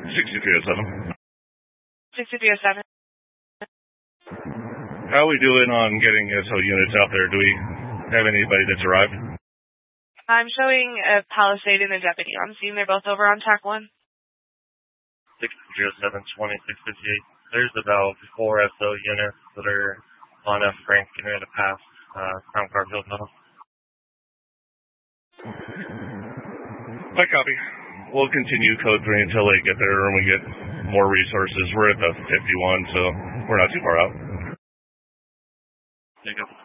6307. 6307. How are we doing on getting SO units out there? Do we have anybody that's arrived? I'm showing a Palisade and a deputy. I'm seeing they're both over on TAC 1. 6307, 2658. There's about 4 SO units that are on F. Frank getting ready to pass Crown Carfield Middle. I copy. We'll continue code 3 until they get there and we get more resources. We're at the 51, so we're not too far out. There you go.